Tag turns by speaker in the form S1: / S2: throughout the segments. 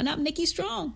S1: on up, Nikki Strong.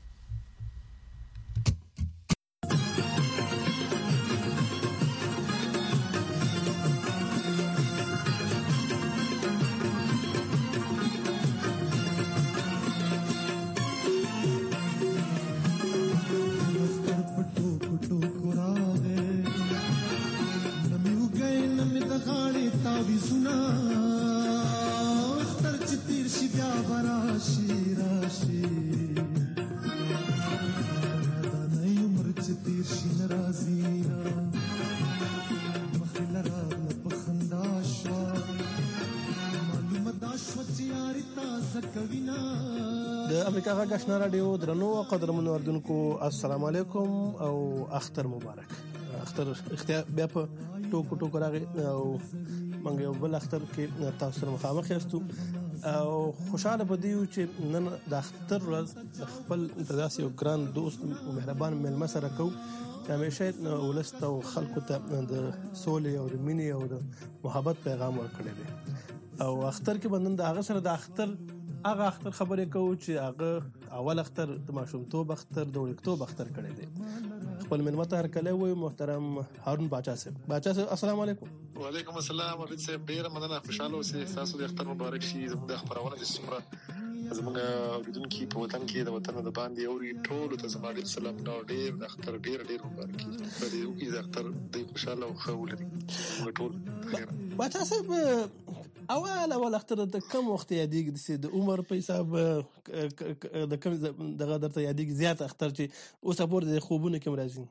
S2: د امریکا غږ آشنا رادیو درنو قدرمنو اردوونکو السلام علیکم او اختر مبارک. اختر بیا په ټوکو راغی او موږ یو بل اختر کې تاسو سره مخامخ یاستو او خوشاله پدیو چې نن د اختر ورځ د خپل داسې یو ګران دوست او مهربان مېلمه سره کوو چې همیشه ولست او خلکو ته د سولې او د مینې او د محبت پیغام ورکړی دی او اختر کې بندن د هغه سره د اختر هغه اختر خبرې کوو چې هغه اول اختر د ماشومتوب اختر د وړکتوب اختر کړی دی. خپل مېلمه ته هرکلی وایو محترم هارون باچا صاحب. السلام علیکم.
S3: وعلیکم السلام. عبید صاحب ډېره مننه، خوشحاله اوسئ. ستاسو د اختر مبارک شي. زموږ د خپرونه د څومره زموږ اوریدونکي په وطن کې د وطن د باندې اوري ټولو ته زما ډېر سلام او ډېر د اختر ډېر مبارک شي. په دې وکړي د اختر د خوشحاله او ښه ولري ټول.
S2: باچا صاحب اول اختر د کم وخت یادېږي د عمر په حساب د کم دغه درته یادېږي زیات اختر چې اوس پور د خوبونو کې راځي؟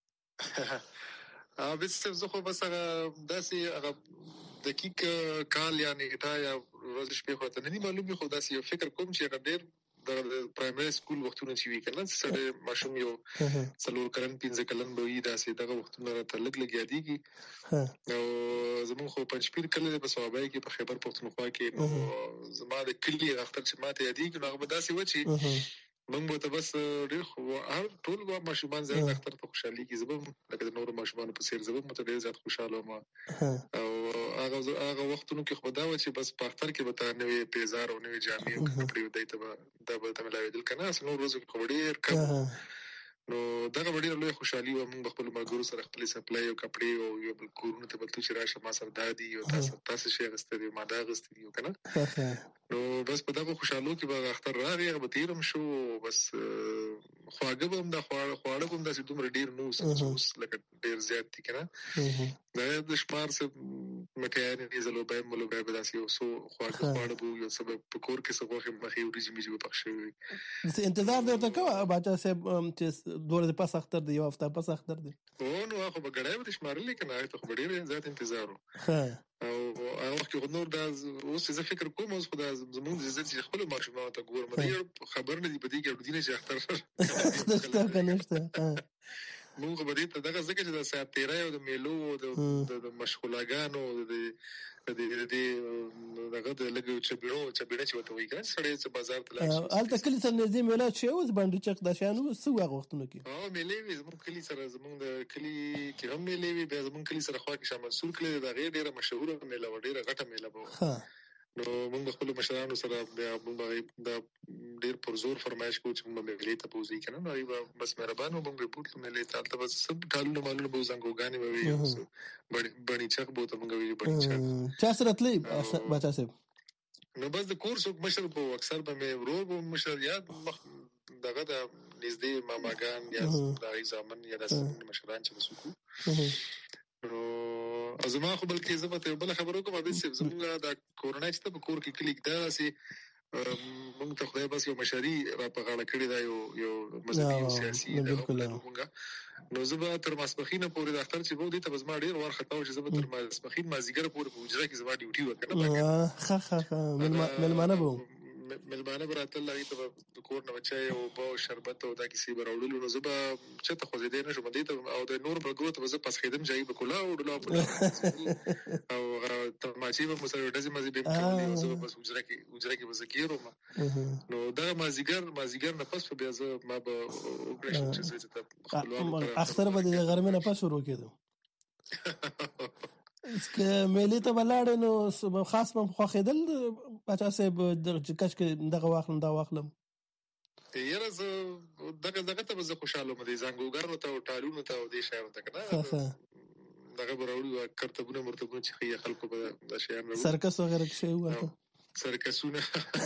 S3: بس زه خو بس هغه داسې هغه دقیق کال یا نیټه یا ورځ شپې خو ته نه معلومي، خو داسې یو فکر کوم چې هغه ډېر د پرایمري سکول وختونه چې وی کنه سره ماشوم یو څلور کلن 15 کلن به وي داسې دغه وختونه راته لګ یادېږي. او زموږ خو پنځپیر کله په صوابای کې په خیبر پښتونخوا کې نو زما د کلی اختر چې ماته یادېږي نو هغه داسې و چې موږ به ته بس ډېر خو هر ټول به ماشومان زیات اختر ته خوشحالي کې زبم لکه د نورو ماشومانو په څیر زبم مته ډېر زیات خوشاله وم. او هغه وختونو کې خو دا و چې بس په اختر کې به ته نوې پیزار او نوې جامې او کپړې ودی ته دا به ته ملاوېدل کنه اصل نور ورځو کې خو ډېر کم نو دغه ډېره لوی خوشحالي و. موږ خپل ملګرو سره خپل سپلای او کپړې او یو بل کورونه ته بلته چې راشه ما سره دادی او تاسو شي غستې ما دا غستې یو کنه نو بس په دغه خوشحالو کې به اختر راغی هغه تیرم شو. بس خواږه به هم دا خواړه به هم داسې دومره ډېر نو اوس لکه ډېر زیات دي کنه دا د شمار څه مټیانې زلوبای ملوبای به داسې یو څو خواړه به یو څه په کور کې څه غوښې مخې وریجې میجې به پخ شوي.
S2: انتظار دی ورته کوه باچا صاحب چې دوره د پس اختر دی یو هفته پس اختر دی
S3: نو خو به ګړی به شمارلې کنه هغه خو ډېر زیات انتظار و. او هغه وخت کې نور دا اوس زه فکر کوم اوس خدای زموږ د عزت خپل ماشومان ته ګورم دا خبر نه دی په دې کې اړودینه چې اختر
S2: کنه
S3: موږ به دې ته دغه ځکه چې د ساعت تیرای او د میلو او د مشغولاګانو د دغه د لګو چبیړه چې وته وي کنه سړی چې بازار ته لاړ
S2: الته کلی سره نږدې میله چې اوس باندې چک د شانو سو هغه وختونو کې
S3: میلې وي زموږ کلی سره زموږ د کلی کې هم میلې وي به زموږ کلی سره خوا کې شامل سور کلی د غیر ډیره مشهوره میله و ډیره غټه میله و. نو موږ خپل مشرانو سره موږ دا ډیر پرزور فرمایش کوو چې موږ ملي ته پوزي کنه نو بس مهربانو موږ بوت ملي ته بس سب ټالو مالو به زنګوګانی وي بڑی چک بوته موږ وی بڑی چک
S2: چا سره تلې باچا صاحب
S3: نو بس د کورس مشر په اکثر به مې ورو مشر یاد دغه د نږدې ماماګان یا د ځامن یا د مشران چې وسکو نو ازما خو بلکې زبته بل خبرو کوم به سیف زموږ د کورونا چې په کور کې کلیک دا سي موږ ته خدای بس یو مشاري را په غاړه کړی دا یو مذهبي او سیاسي نو زبا تر ماسپخینه پورې د اختر چې وو دي ته زما ډیر ور خطاو چې زبا تر ماسپخین مازیګر پورې په حجره کې زما ډیوټي
S2: وکړه ملمانه بو
S3: ملمانه براته لای ته د کور نه بچای او په شربت او دا کیسې براوړل نو زبا چې ته خو دې نه شو مده ته او د نور برګو ته زه پس خیدم جاي په کولا او ډلا او ته ماشي په مسره دځه مزي به په زه بس حجره کې وزکیرو نو دا مازیګر نه پس په بیا زه ما به اوپریشن چې ته خپلوان
S2: اختر به د غرمه نه پس شروع کېدو اسکه ملي ته بلاړ نو خاص په خو خیدل باچا صاحب د کچ کې دغه واخلم
S3: یاره زه دغه ته به زه خوشاله وم دې زنګوګانو ته او ټالونو ته او دې شیانو ته که نه دغه به راوړي وو کرتبونه مرتبونه چې ښیي خلکو به دا شیان راوړي
S2: سرکس وغیره کې شوي وو
S3: سرکسونه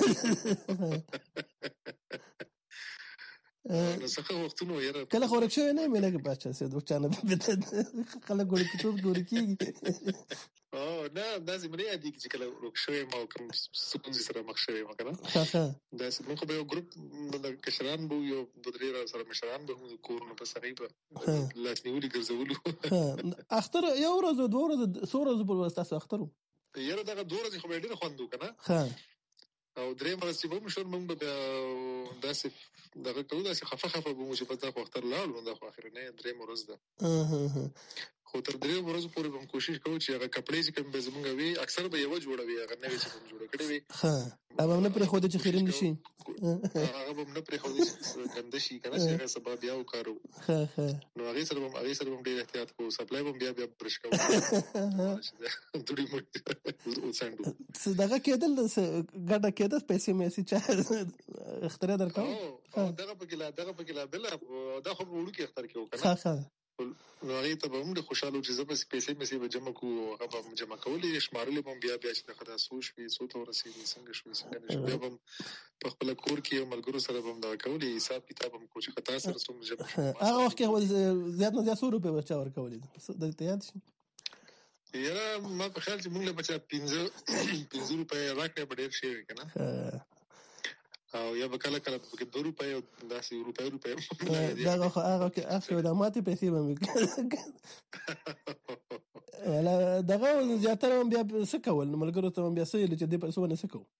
S3: نو څخه وختونه یاره
S2: کله خو ورک شوی نه یم لږ باچا سید چانه خلک ګوري کېږي
S3: نه داسې مې نه یادېږي چې کله ورک شوی یم او کوم ستونزې سره مخ شوی یم که نه داسې موږ خو به یو ګروپ کشران به یو دوه درې سره مشران به وو د کورونو په هغې به لاس نیولي ګرځولو
S2: اختر یو ورځ دوه ورځې څو ورځې پر ورځ تاسو اختر وو
S3: یاره دغه دوه ورځې خو به یې ډېره خوند وو که نه او درېیمه ورځ چې به هم شور موږ به بیا داسې دغه کوو داسې خفه به مو چې بس دا خو اختر لاړو نو دا خو اخرنۍ درېیمه ورځ ده خو تر درېیمه ورځو پورې به هم کوشش کوو چې هغه کپړې چې کوم به زمونږ وي اکثر به یوه جوړه وي هغه نوې چې به هم جوړه کړې وي
S2: هغه به هم نه پرېښودې چې خیرن نه شي
S3: هغه به هم نه پرېښودې چې ګنده شي که نه چې هغه سبا بیا وکاروو نو هغې سره به هم ډېر احتیاط کوو سپلای به هم بیا برش کوو دوړې موړې وڅنډو
S2: دغه کېدل ګډه کېدل پیسې میسې چا اختر یې درکاو
S3: دغه پکې لا بله دا خو به وړوکي اختر کې وو که نه نو هغې ته به هم ډېر خوشحاله وو چې زه به پیسې میسې به جمع کړو هغه به هم جمع کولې شمارلې به هم بیا چې دغه دا څو شوې څو ته ورسېدې څنګه شوې څنګه نه شوې بیا به هم په خپله کور کې یو ملګرو سره به هم دغه کولې حساب کتاب هم کوو چې خطا سره څومره جمع شو
S2: هغه وخت کې زیات نه زیات 100 روپۍ به چا ورکولې درته یاد شي
S3: یاره ما په خیال چې موږ له بچا 15 روپۍ راکړې به ډېر شوي که نه او یا به کله پکې 2 روپۍ او داسې روپۍ
S2: دغه خو هغه کې اخر د ماتې پیسې به مې دغه زیاتره هم بیا څه کول ملګرو ته هم بیا څه ویل چې دې پیسو باندې څه کوو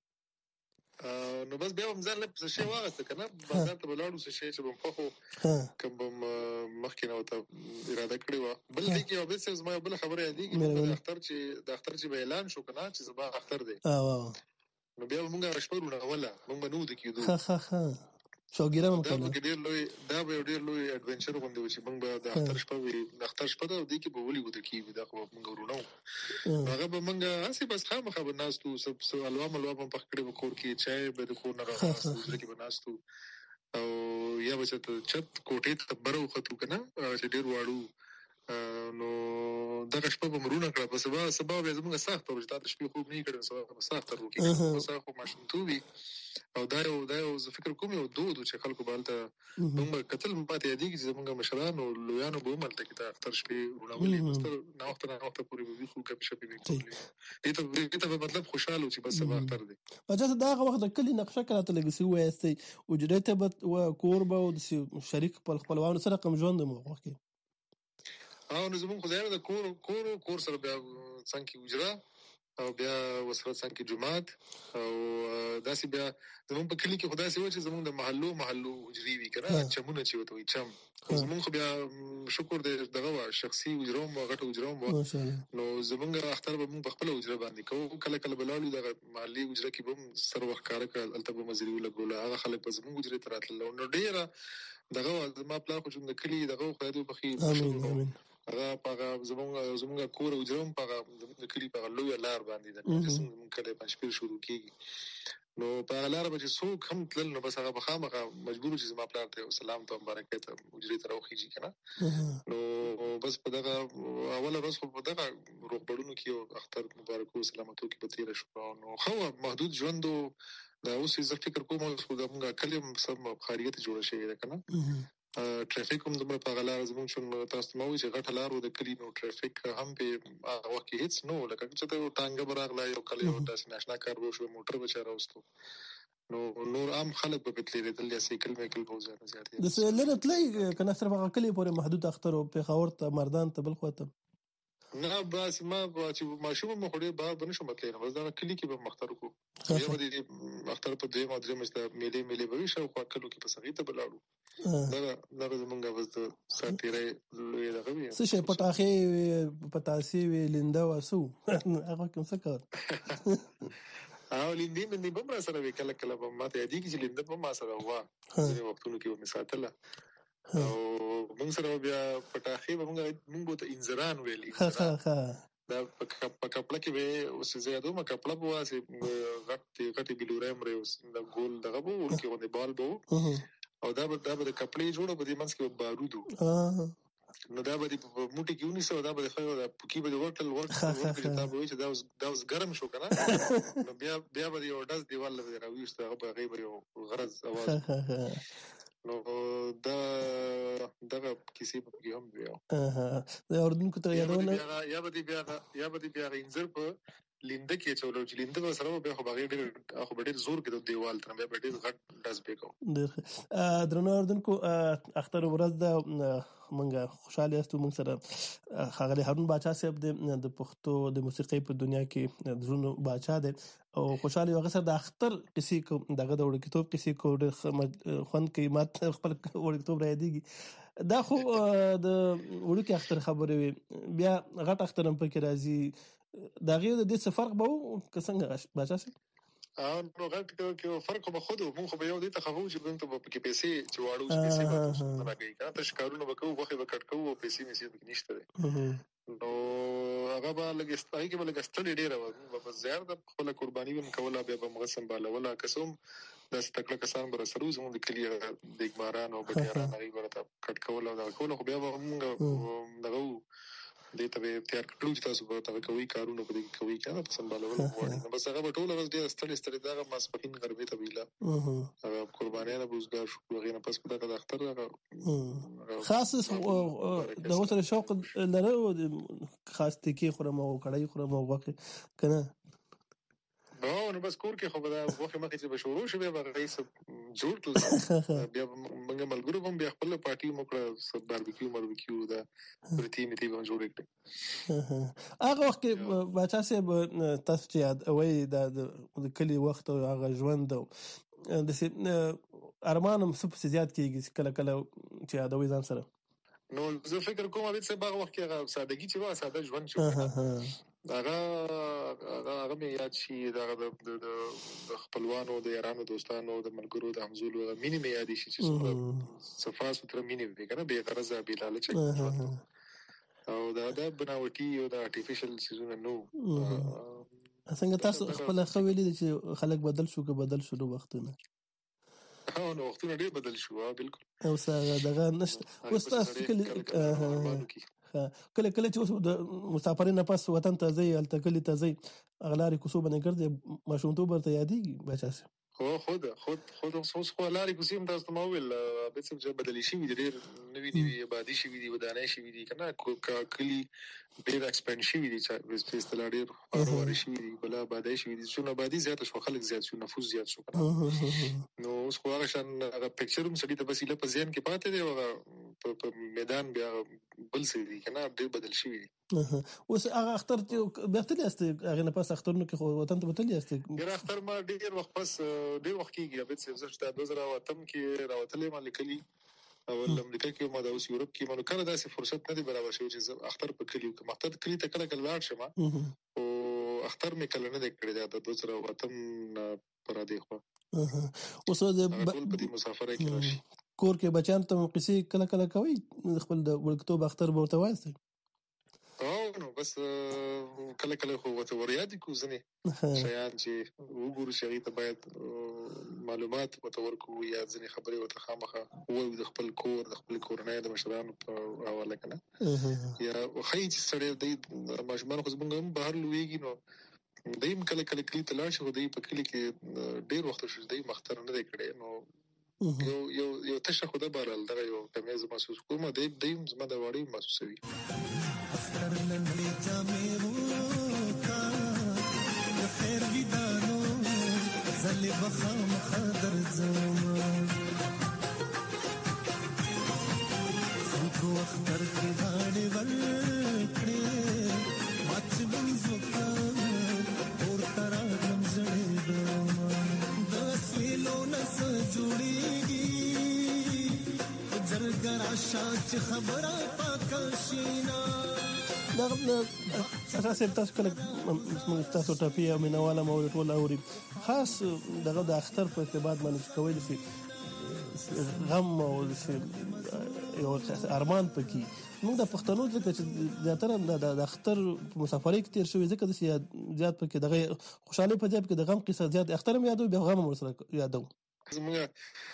S3: نو بس بیا به هم ځان له څه شی واغسته که نه بازار ته به لاړو څه شی چې به هم خوښ وو کوم به هم مخکې نه ورته اراده کړې وه بل دې کې یو بل څه زما یو بله خبره یادېږي د اختر چې به اعلان شو که نه چې زما اختر دی نو بیا به مونږ هغه شپه روڼوله مونږ به نه وده کېدو
S2: شوګیره هم کوله
S3: دا به یو ډېر لوی اډونچر غوندې و چې مونږ به د اختر شپه وي د اختر شپه ده او دې کې به ولې وده کېږي دا خو به مونږ ورونه وو نو هغه به مونږ هسې بس خامخا به ناست وو حلوا ملوا به هم پخ کړې به کور کې چای به د کور نه راغلاست حجره کې به ناست وو او یا به چت کوټې ته بره وختو که نه چې ډېر واړو نو دغه شپه به مرونه کړه په سبا بیا زمونږ سخته وه چې تا د شپې خوب نه کړی سبا به سخته روکېږي خو ماشومتوب وي او دا یو زه فکر کوم یو دود و چې خلکو به هلته مونږ به کتل ماته یادېږي چې زمونږ مشرانو لویانو به هم هلته کې د اختر شپې روڼولې ناوخته پورې به ویښ وو ګپې شپې به یې کولې دې ته به مطلب خوشحاله و چې بس سبا اختر دی
S2: بچا ته د هغه وخت د کلي نقشه که راته لږ څه ووایاستئ حجرې ته به کور به او شریک خپلوانو سره کوم ژوند د وخت کې
S3: نو زمونږ خو ځای د کور سره بیا څنګ کې حجره او بیا ورسره څنګ کې جومات او داسې بیا زمونږ په کلي کې خو داسې وه چې زمونږ د محلو حجرې وي که نه چمونه چې ورته وایي چم خو زمونږ خو بیا شکر دی دغه وه شخصي حجره هم وه غټه حجره هم وه نو زمونږ اختر به مونږ په خپله حجره باندې کوو کله به لاړو دغه محلي حجره کې به هم سر وخت ښکاره کړه هلته به مزري ولګوله هغه خلک به زمونږ حجرې ته راتلل نو ډېره دغه وه زما پلار خو چې د کلي دغه خدای دې وبخښي هغه په هغه زمونږ کور او حجره هم په هغه زمونږ د کلي په هغه لویه لار باندې ده چې څنګه زمونږ کلی پنجپیر شروع کېږي نو په هغه لاره به چې څوک هم تلل نو بس هغه به خامخا مجبور چې زما پلار ته سلام ته مبارکۍ ته حجرې ته راوخیږي که نه نو بس په دغه اوله ورځ خو په دغه روغبړونو کې او اختر مبارکو سلامتو کې به تېره شوه نو ښه وه محدود ژوند و دا اوس زه فکر کوم خو زمونږ کلي هم سم ښاریت جوړه شوې ده که نه ټرافیک هم دومره په هغه لاره زمونږ چون تاسو ته ما وایي چې غټه لار و د کلي نو ټرافیک هم په هغه وخت کې هېڅ نه و لکه چې ته ټانګه به راغله یو کله یو داسې ناشنا کار به وشو موټر به چا راوستو نو نور عام خلک به پرې تلېدل یا سایکل میکل به زیات
S2: لرې تلئ که نه صرف هغه کلي پورې محدود اختر و پېښور ته مردان ته بل خوا ته
S3: نه بس ما چې ماشوم مو خو ډېر بهر به نه شم تللی نو بس دغه کلي کې به هم اختر وکړو بیا به د اختر په دویم او درېیمه چې د میلې به وي شاوخوا کلو کې بس هغې ته به لاړو دغه زمونږ بس د سات تېری لوی دغه وي
S2: څه شی پټاخې وې پتاسې وې لنده وه څه وو هغه کوم څه کول
S3: او لندې مندې به هم را سره وې کله به ماته یادېږي چې لنده به هم ما سره وه ځینې وختونو کې به مې ساتله او مونږ سره بیا پټاخې به مونږ به ورته انځران ویل دا په کپړه کې به اوس زه یادوم کپړه به وه غټې بلورۍ مرې د ګول دغه به وړوکې غوندې بال به و او دا به د کپړې جوړو په دې منځ کې بارودو نو دا به د موټي کې ونیسو دا به خو د پوکی به ورټل چې دا به چې دا اوس ګرم شو کنه نو بیا به یو داس دیوال له راويست هغه به غیب یو غرض اواز نو دا دغه کیسې په کې هم ویو
S2: دا اردن کو ته یادونه
S3: یا به بیا انځر په لینده کې چولو چې لینده به سره به خو بغیر خو ډېر زور کې د دیوال تر بیا ډېر غټ داس بیکو
S2: درنو اردن کو اختر ورځ د منګه خوشاله یاستو موږ سره خاغلی هارون باچا صاحب د پښتو د موسیقۍ په دنیا کې درنو باچا دی او خوشاله یو غسر د اختر کسی کو دغه د وړ کتاب کسی کو د خوان قیمت خپل وړ کتاب را دیږي دا خو د وړ کې اختر خبره وي بیا غټ اختر هم پکې راځي دا غیر د دې فرق به څنګه باچا سي
S3: نو غلط کې فرق به خود مونږ به یو دې تخوو چې موږ ته په پیسې چې واړو پیسې به راګي کا ته شکارونه وکړو وخت به کټ کوو پیسې مې سي نشته نو هغه به لګستای کې به لګستل ډیر و په زیات د خپل قرباني هم کوله به مغسم بالا ولا قسم د ستکله کسان بر سره زموږ د کلی د ګماران او بټیاران هغه ورته کټ کوله دا کوله خو بیا موږ دغه دې ته تیار کړو چې تاسو به تاسو کوي کارونه کوي کنه په سمبالول غواړي نو بس هغه ټول ورځ ډېر ستړي دا ماسپخین غربي ته ویلا هغه قربانیانه بوزګار شو غوښنه پس په دغه اختر
S2: خاص د وسره شوق لره خاص تکي خورم او کړای خورم او وخت کنه
S3: نو بس کور کې خو به دا وخت مخکې چې بشورو شو بیا رئیس جوړ کړ بیا موږ ملګرو هم بیا خپل پارټي موکړه باربیکیو دا پرتی میته به جوړ کړ
S2: هغه وخت باچا صاحب تاسو چې یاد وای د کلی وخت او هغه ژوند د ارمانم څه زیات کیږي کله چې یادوي ځان سره
S3: نو زه فکر کوم چې باغ وخت کې هغه سادهګي چې وا ساده ژوند شو هغه مې یاد شي دا د خپلوانو د یارانو دوستانو د ملګرو د همزولو مینې مې یاد شي چې صفا ستر مینې وکړه به غرض به لالچ او دا بناوټي او د ارتفیشل سيزون نو
S2: څنګه تاسو خپل خویلې چې خلک بدل شو نو وختونه
S3: نو وختونه ډېر بدل شو بالکل
S2: او سره دغه نشته اوس تاسو کله چې اوس د مسافرین پاس وطن ته ځي الته کلی ته ځي اغلاري کوڅو باندې ګرځي ماشومتوب ورته یادېږي بچا سي
S3: خود اوس خو لاري کوڅې هم تاسو مویل به څه بدلی شي ډېر نوې آبادی شي دي ودانۍ شي دي کنه کلی ډېر ایکسپاند شي دي چې په اصطلاح ډېر اوروري شي دي بل آبادی شي دي چې آبادی زیات شو خلک زیات شو نفوس زیات شو کنه نو اوس خو هغه شان پکچر هم سړي ته بسیله په ذهن کې پاتې دی او په میدان بیا بل څه دي کنه ډېر بدل شي دي
S2: اوس هغه اختر بهتري است هغه نه پاس اخترونو کې خو وطن ته بتلی است
S3: ډېر اختر ما ډېر وخت پس ډېر وخت کېږي به څه زړه 2008 کې راوتلې ما لیکلي او امریکا کې ما د اوس یورپ کې مونږ کله داسې فرصت نه دی برابر شوی چې اختر په کلیو کې مختد کلی ته کله لاړ شم او اختر مې کله نه کړی دا د 2008 پر دی خو
S2: اوس د
S3: مسافر کې راشي
S2: کور کې بچان ته قصې کله کوي خپل د ورکتوب اختر ورته وایي
S3: نو بس کله خو وته وريادي کو ځنه شیان چې وګورو شي ته باید معلومات متورکو یا ځنه خبرې وته خامخه وو د خپل کور د خپل کورنۍ د مشرانو په حواله کنه یا خی چې سړی د ماشومان خو زمونږ هم بهر لويږي نو دیم کله کلی تلاش خو دی په کلی کې ډیر وخت شو دی مختار نه کړي نو یو تشه خو د بارال دا یو کمیز محسوس کوم دیم زما د وړي محسوسوي
S1: اختر لنډي جامې وکا خیر ودانو زلي بخام خضر زما څوک اختر کې غاړي ورکړې ماچ بنځوکا اور ترا غمزړې دما د سویلو نس جوړيږي جرګرا شاچ خبره پاکشینا
S2: اساس تاسو کله تاسو ټاپي او مینواله مولټ ولا اوري خاص دغه د اختر په ارتباط باندې کوي چې غم او یو ارمان پکې موږ د پښتنو ځکه چې زیاتره د اختر په مسافرۍ کې تیر شوی ځکه د زیات پکې دغه خوشاله په ځای کې د غم قصه زیات اختر مې یادو به غم ورسره یادو
S3: زموږ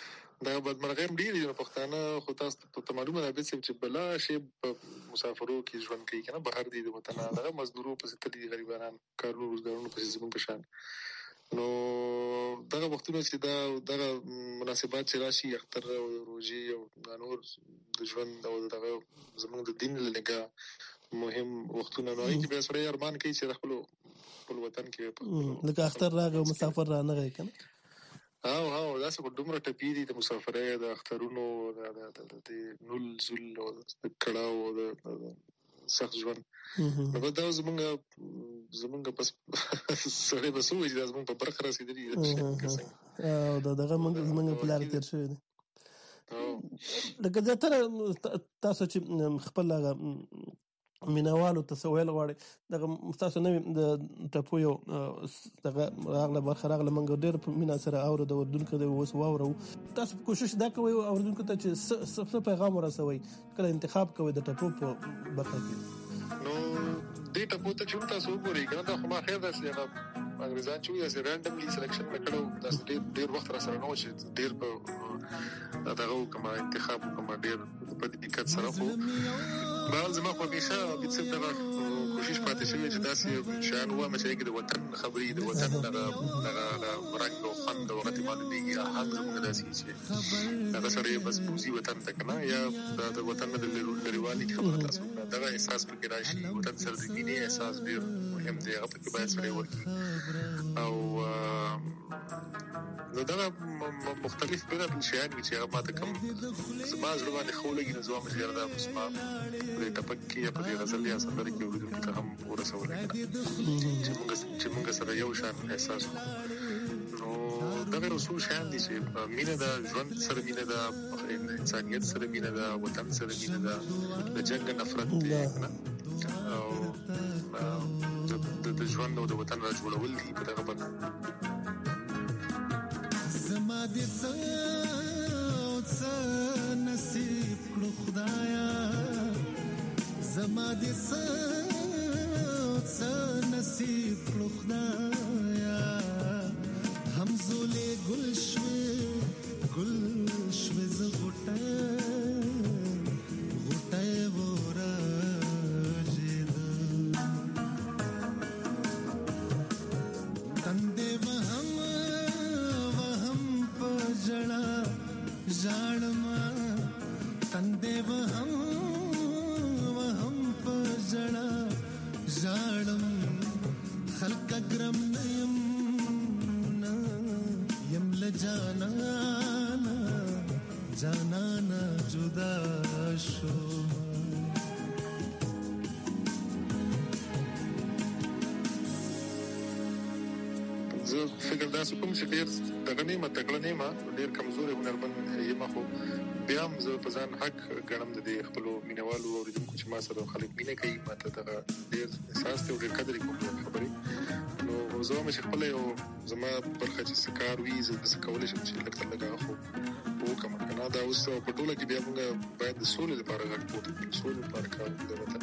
S3: دا بدمرغي ډېر دي پښتانه خو تاسو ته معلومه ده چې بلا شی مسافرو کې ژوند کوي کنه بهر دي د وطن هغه مزدورو په ستړي غریبانان کارونو روزګارونو په زمون په شان نو دغه وختونه چې دا مناسبات چې راشي اختر او روزي او نور د ژوند او دغه زموږ د دین لږه مهم وختونه نو چې به سره ارمان کوي چې خپل وطن کې
S2: لکه اختر راغی مسافر را نه غي کنه
S3: هاو دا څه دومره ټپی دي د مسافرۍ د اخترونو د نول زل او د کړهو د سخت ژوند نو دا زمونږ پس سره به سوې چې زمونږ په برخه رسیدلی
S2: او دغه زمونږ په لار تیر شوی دی لکه زیاتره تاسو چې خپل مینوالو تسویل غواړي دغه تاسو نو د ټپو یو دغه راغله برخه راغله منګ ډېر په مینا سره اورو د وردونکو د وس واورو تاسو کوشش دا کوي اوردونکو ته چې څه پیغام ورسوي کله انتخاب کوي د ټپو په برخه کې
S3: نو دې ټپو ته چې تاسو وګورئ کنه دا خو ما خیر ده چې انګریزان چې یې رانډملی سلیکشن وکړو تاسو ډېر وخت را سره نو چې ډېر په دغه کوم انتخاب کوم ډېر په دقت سره خو بل زما په همیشه د څه دغه کوشش پاتې شوی چې تاسو شان و مې چې د وطن خبرې د وطن دغه رنګ او خوند او غتمال دیږي هغه زموږ داسې چې دا سره بس بوزي وطن ته کنه یا د وطن د لريوالي خبره تاسو دغه احساس پکې راشي وطن سره د مینې احساس ډېر مهم دی هغه پکې باید سره ورکی او نو دا مختلف بنا شیان چې هغه ماته کوم زما ځواني خولګي نو زما مشر دا مسما د ټپکی په دې غزل یا سندره کې ورته ته هم ورسول چې موږ سره یو شان احساس نو دا رسول شان دي چې مینه دا ژوند سره مینه دا انسانيت سره مینه دا وطن سره مینه دا د جنگ نفرت او د ژوند او د وطن راجوړول دي په دغه باندې
S1: زما دې څه نصیب کړو خدایا زما دې څه نصیب کړو خدایا همزولې ګل شوي ز غټه ورا جید تندې وهم پجړه ژړما تندې وهم پجړه ژړم خلق ګرم یم جانانا جدا شو
S3: زه فکر دا کوم چې ډېر دغه نیمه تکړه نیمه ډېر کمزوري هنرمند یم خو بیا هم زه په ځان حق ګڼم د دې خپل مینوالو او د کوم چې ما سره خلک مینه کوي ماته دغه ډېر احساس ته ډېر قدر کوم خبرې نو زه هم چې خپل یو زما برخه چې سکار وی زه کولای شم چې لکه خو وکم کنه دا اوس په ټوله کې بیا موږ باید د سولې لپاره غږ پورته کړو سولې لپاره کار د وطن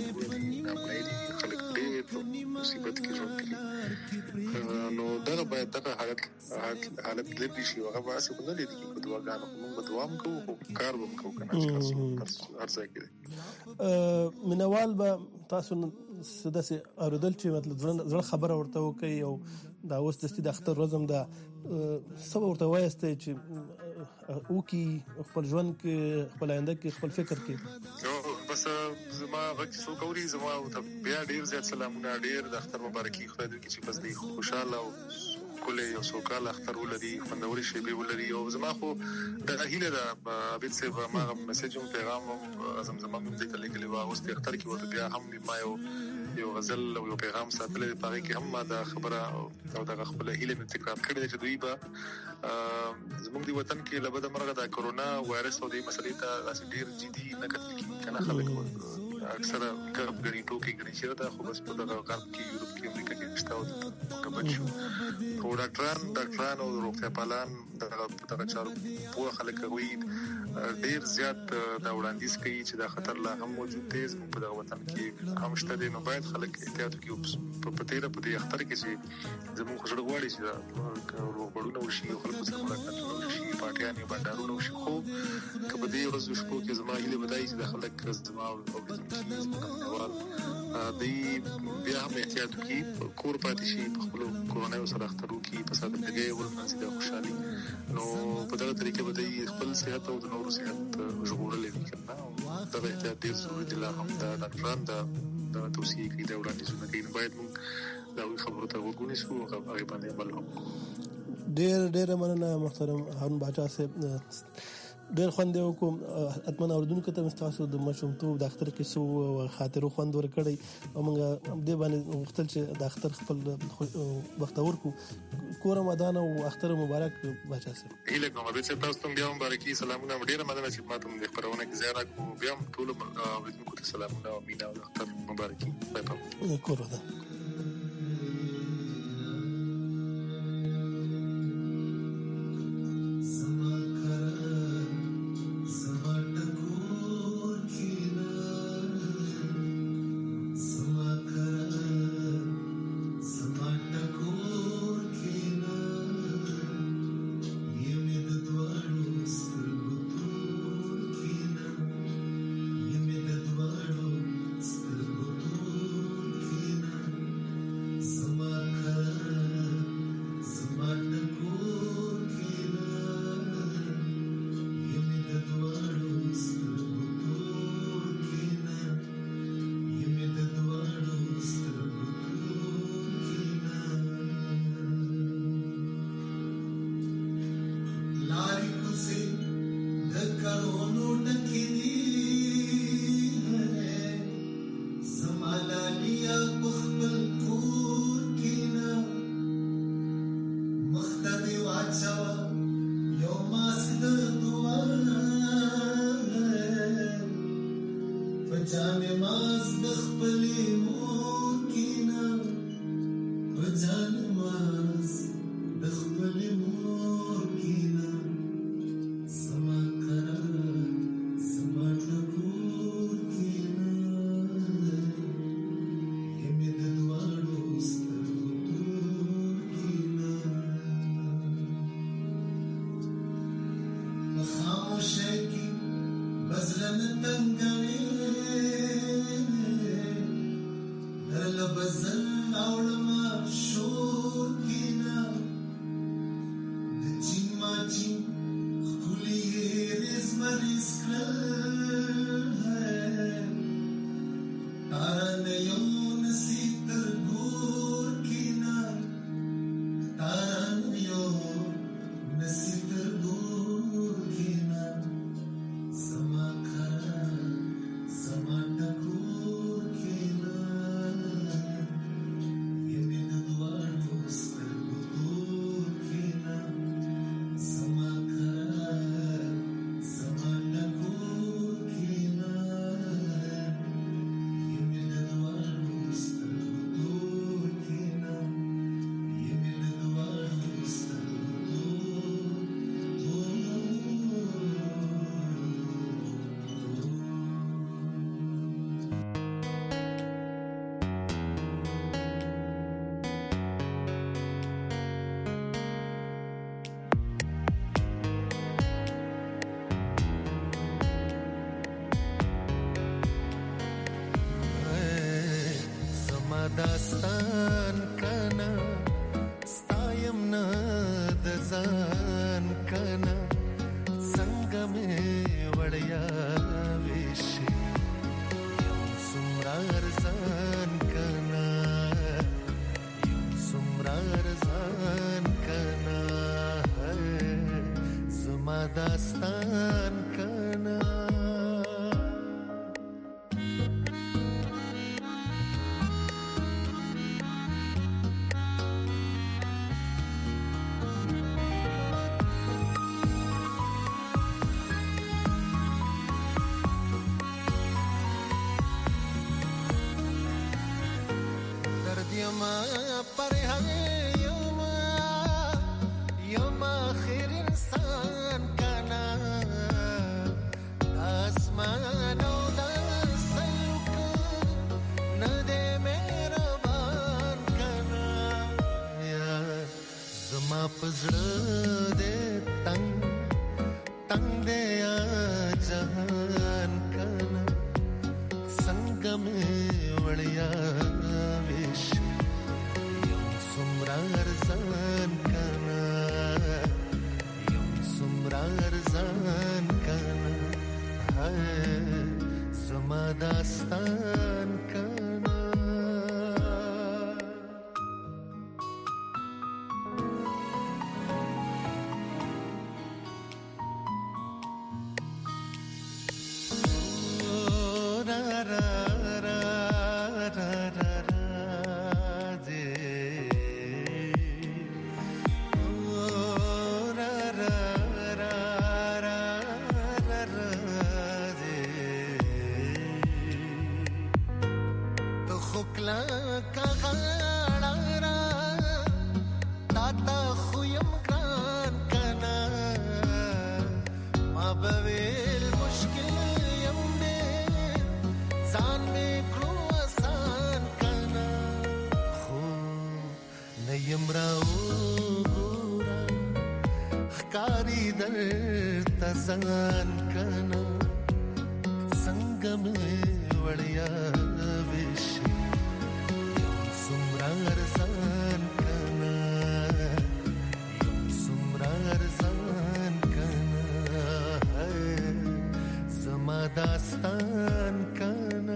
S3: خلک ډېر مصیبت کې ژوند کوي نو دا باید دغه حالت لري شي هغه واسه په دې کې په دواګانو موږ په دوام کوو او کار وکړو کنه چې ارزه کې
S2: منوال به تاسو سداسي اوردل چې مطلب زړه خبره ورته وکي او دا اوس د اختر روزم دا سبا ورته وایسته چې او کی خپل ژوند کې خپل آینده کې خپل فکر کې
S3: نو بس زما وخت سو کوي زما ته بیا ډیر زیات سلامونه ډیر د اختر مبارکي خو دې چې بس دې خوشاله او کله یو سوکال اختر ولري خوندوري شی به ولري او زما خو د هیله دا به څه ما میسج او پیغام اعظم زما موږ ته لیکلی و او ست اختر کې ورته بیا هم ما یو غزل او یو پیغام ساتلې په کې هم ما دا خبره او دا خپل هیله مې تکرار کړې چې دوی به زموږ دی وطن کې لبد مرغه د کرونا وایرس او د مسلې ته ډیر جدي نه کتل کنه خلک اکثر کب غړي ټوکی غړي چې دا خو بس په دغه غرب کې یورپ کې امریکا کې نشته او موږ بچو او ډاکټران او روغتیا پالان دغه چارو په خلک کوي ډیر زیات دا وړاندیز کوي چې دا خطر لا هم موجود دی په دغه وطن کې هم شته دي. نو باید خلک احتیاط وکړي په دې اختر کې چې زموږ خوشاله غواړي چې روغبړونه وشي او خلکو سره ملاقاتونه وشي پارټیان او بندرونه وشي. خو کله دې ورځو شپو کې زما هیله بدای چې د خلک زما او د بیا هم احتیاط وکړي کور پاتې شي په خپل کورونو سره اخترو کې په ساده لګي ورنځي د خوشحالي. نو په دغه طریقې به خپل صحت او د نورو صحت ژغورلې دي کنه دا به احتیاط ډیر ضروري دی. لا هم دا ډاکټران دا توصیه کوي دا وړاندیزونه کوي باید موږ دا خبرو ته وګورو او هغه باندې عمل وکړو.
S2: ډیر مننه محترم هارون باچا صاحب. ډیر خوند وکم اتمنه اوردونکو ته مستاسو د مشومتوب د اختر کې سو خاطر خوند ورکړی او موږ دې باندې وختل چې د اختر خپل وختور کو کور مدان او اختر مبارک باچا صاحب.
S3: هیله کوم چې تاسو ته بیا مبارکي سلامونه ډیر مننه چې ماته د خبرونه کې زیاره کو بیا ټول اوردونکو ته سلامونه او مینا او اختر مبارکي پاتو
S2: کور ده.
S1: داستان کنا ستایم نه د ځان کنا څنګه مې وړیا وشي سمرار ځان کنا سمرار ځان کنا زما داستان کنا وړیا جهان کنا څنګه مې وړیا ویش یم څومره ارزان کنا یم څومره ارزان کنا زما داستان کنا زان کنا څنګه مې وړیا ویش یم څومره ارزان کنا یم څومره ارزان کنا زما داستان کنا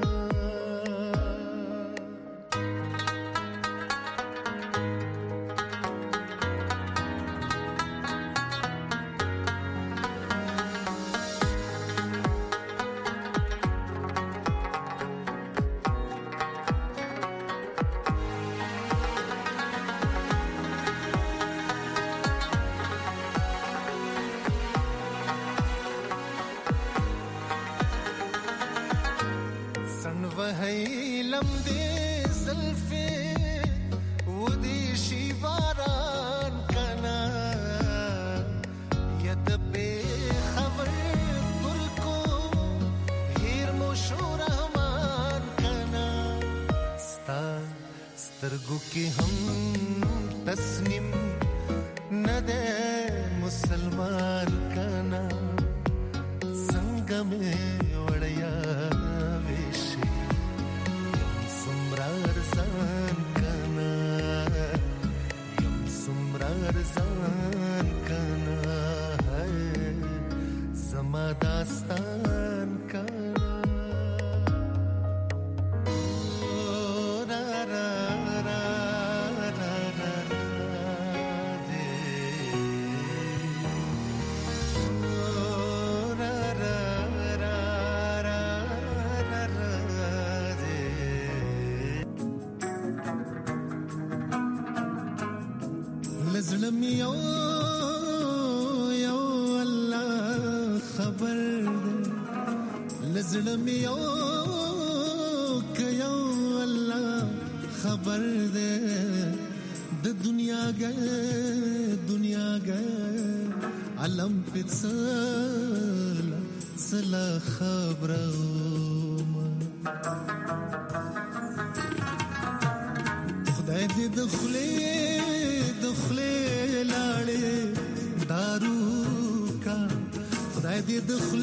S1: سترګو کې هم تسنیم نه ده مسلمان کنا څنګه مې وړیا ویش یم څومره ارزان کنا یم څومره ارزان کنا زما داستان کنا لزړم یو الله خبر لزړم یو کيو الله خبر دې د دنیا ګه علم پڅل سلا خبرو خدای دې دخلي لاړې دارو کا خدای دې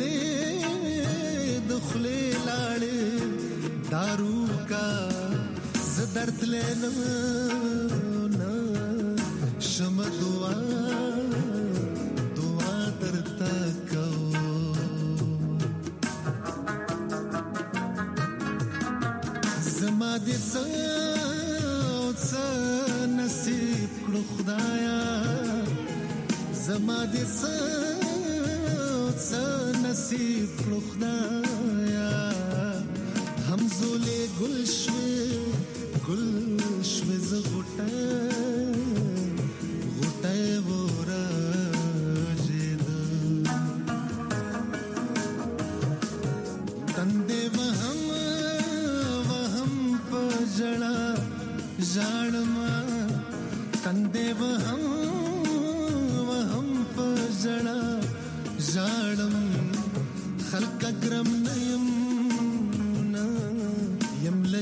S1: دخلي لاړې دارو کا زدرت لنه شم دعا درته کو زما دې نصیب کړو خدایا زما دې نصیب کړو خدایا همزولې ګل شوي زغټه ورا جید تندې وهم پجړه ژړما تندې وهم پجړه ژړم خلق ګرم نیم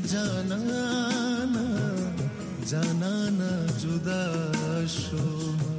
S1: جانانا جدا شو